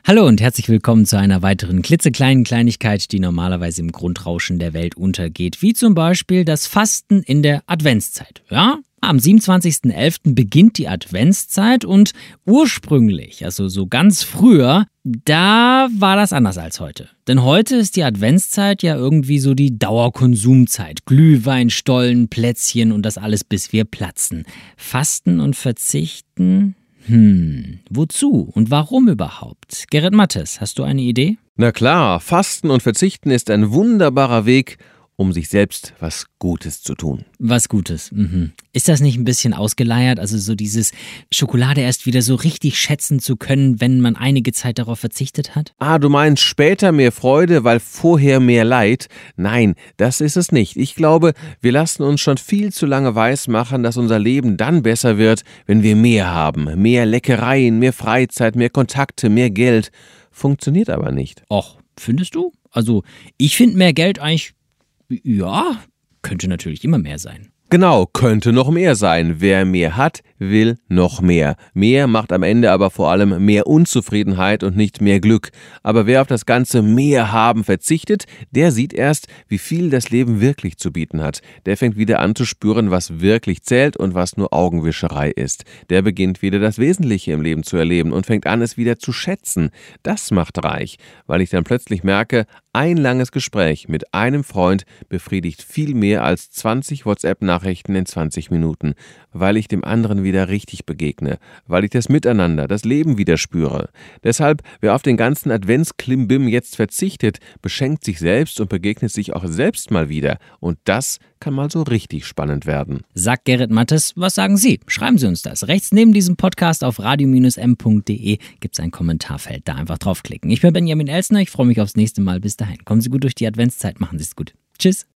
Hallo und herzlich willkommen zu einer weiteren klitzekleinen Kleinigkeit, die normalerweise im Grundrauschen der Welt untergeht, wie zum Beispiel das Fasten in der Adventszeit. Ja, am 27.11. beginnt die Adventszeit und ursprünglich, also so ganz früher, da war das anders als heute. Denn heute ist die Adventszeit ja irgendwie so die Dauerkonsumzeit. Glühwein, Stollen, Plätzchen und das alles, bis wir platzen. Fasten und verzichten? Wozu und warum überhaupt? Gerrit Mattes, hast du eine Idee? Na klar, Fasten und Verzichten ist ein wunderbarer Weg, um sich selbst was Gutes zu tun. Was Gutes. Ist das nicht ein bisschen ausgeleiert? Also so dieses Schokolade erst wieder so richtig schätzen zu können, wenn man einige Zeit darauf verzichtet hat? Du meinst später mehr Freude, weil vorher mehr Leid? Nein, das ist es nicht. Ich glaube, wir lassen uns schon viel zu lange weismachen, dass unser Leben dann besser wird, wenn wir mehr haben. Mehr Leckereien, mehr Freizeit, mehr Kontakte, mehr Geld. Funktioniert aber nicht. Och, findest du? Also ich finde mehr Geld eigentlich, ja, könnte natürlich immer mehr sein. Genau, könnte noch mehr sein. Wer mehr hat, will noch mehr. Mehr macht am Ende aber vor allem mehr Unzufriedenheit und nicht mehr Glück. Aber wer auf das ganze Mehr haben verzichtet, der sieht erst, wie viel das Leben wirklich zu bieten hat. Der fängt wieder an zu spüren, was wirklich zählt und was nur Augenwischerei ist. Der beginnt wieder das Wesentliche im Leben zu erleben und fängt an, es wieder zu schätzen. Das macht reich, weil ich dann plötzlich merke, ein langes Gespräch mit einem Freund befriedigt viel mehr als 20 WhatsApp-Nachrichten in 20 Minuten, weil ich dem anderen wieder richtig begegne, weil ich das Miteinander, das Leben wieder spüre. Deshalb, wer auf den ganzen Adventsklimbim jetzt verzichtet, beschenkt sich selbst und begegnet sich auch selbst mal wieder. Und das kann mal so richtig spannend werden. Sagt Gerrit Mattes, was sagen Sie? Schreiben Sie uns das. Rechts neben diesem Podcast auf radio-m.de gibt es ein Kommentarfeld. Da einfach draufklicken. Ich bin Benjamin Elsner, ich freue mich aufs nächste Mal. Bis dahin. Kommen Sie gut durch die Adventszeit, machen Sie es gut. Tschüss.